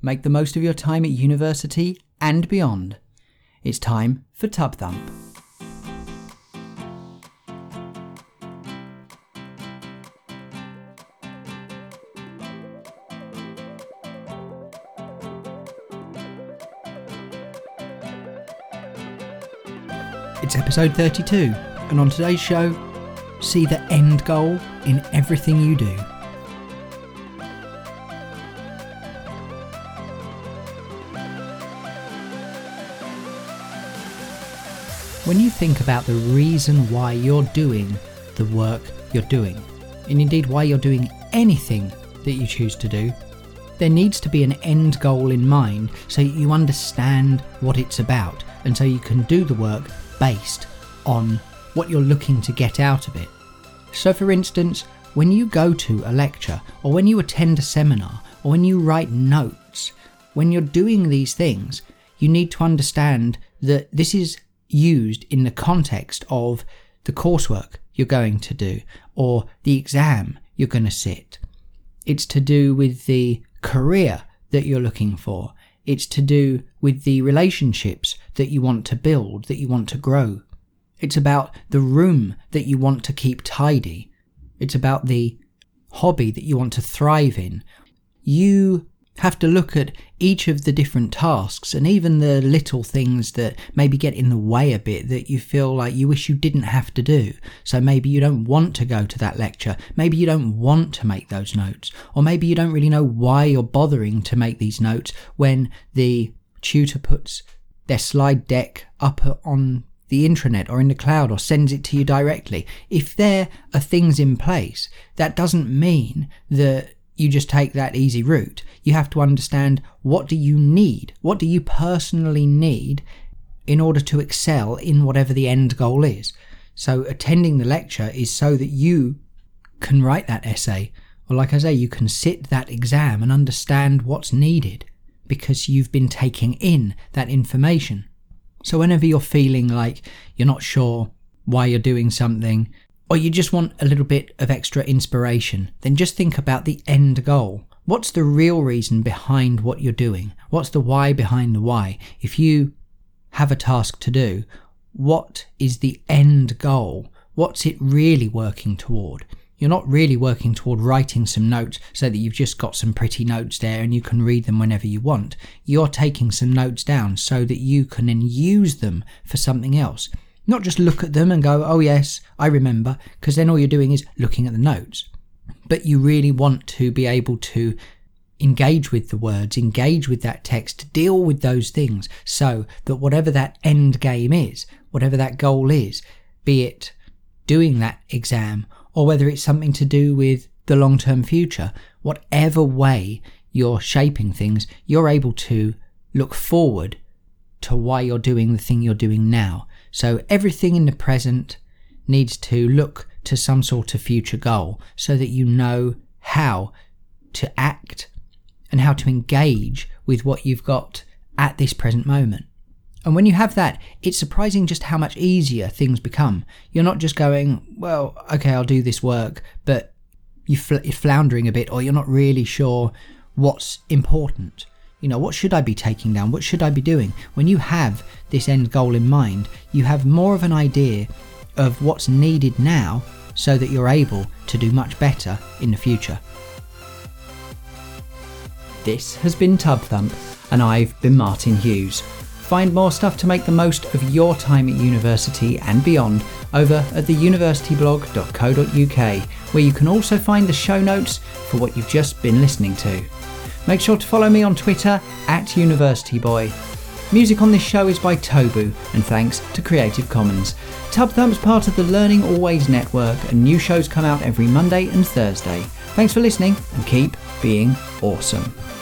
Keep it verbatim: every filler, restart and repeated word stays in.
Make the most of your time at university and beyond. It's time for Tub Thump. It's episode thirty-two, and on today's show, see the end goal in everything you do. When you think about the reason why you're doing the work you're doing, and indeed why you're doing anything that you choose to do, there needs to be an end goal in mind so you understand what it's about, and so you can do the work based on what you're looking to get out of it. So for instance, when you go to a lecture, or when you attend a seminar, or when you write notes, when you're doing these things, you need to understand that this is used in the context of the coursework you're going to do, or the exam you're going to sit. It's to do with the career that you're looking for. It's to do with the relationships that you want to build, that you want to grow. It's about the room that you want to keep tidy. It's about the hobby that you want to thrive in. You have to look at each of the different tasks, and even the little things that maybe get in the way a bit that you feel like you wish you didn't have to do. So maybe you don't want to go to that lecture, maybe you don't want to make those notes, or maybe you don't really know why you're bothering to make these notes when the tutor puts their slide deck up on the intranet or in the cloud or sends it to you directly. If there are things in place, that doesn't mean that you just take that easy route. You have to understand, what do you need? What do you personally need in order to excel in whatever the end goal is? So attending the lecture is so that you can write that essay, or like I say, you can sit that exam and understand what's needed because you've been taking in that information. So whenever you're feeling like you're not sure why you're doing something, or you just want a little bit of extra inspiration, then just think about the end goal. What's the real reason behind what you're doing? What's the why behind the why? If you have a task to do, what is the end goal? What's it really working toward? You're not really working toward writing some notes so that you've just got some pretty notes there and you can read them whenever you want. You're taking some notes down so that you can then use them for something else. Not just look at them and go, oh yes, I remember, because then all you're doing is looking at the notes. But you really want to be able to engage with the words, engage with that text, deal with those things, so that whatever that end game is, whatever that goal is, be it doing that exam, or whether it's something to do with the long-term future, whatever way you're shaping things, you're able to look forward to why you're doing the thing you're doing now. So everything in the present needs to look to some sort of future goal so that you know how to act and how to engage with what you've got at this present moment. And when you have that, it's surprising just how much easier things become. You're not just going, well, okay, I'll do this work, but you're floundering a bit, or you're not really sure what's important. You know, what should I be taking down? What should I be doing? When you have this end goal in mind, you have more of an idea of what's needed now so that you're able to do much better in the future. This has been Tub Thump, and I've been Martin Hughes. Find more stuff to make the most of your time at university and beyond over at the university blog dot co dot uk, where you can also find the show notes for what you've just been listening to. Make sure to follow me on Twitter at UniversityBoy. Music on this show is by Tobu, and thanks to Creative Commons. Tub Thump's part of the Learning Always network, and new shows come out every Monday and Thursday. Thanks for listening, and keep being awesome.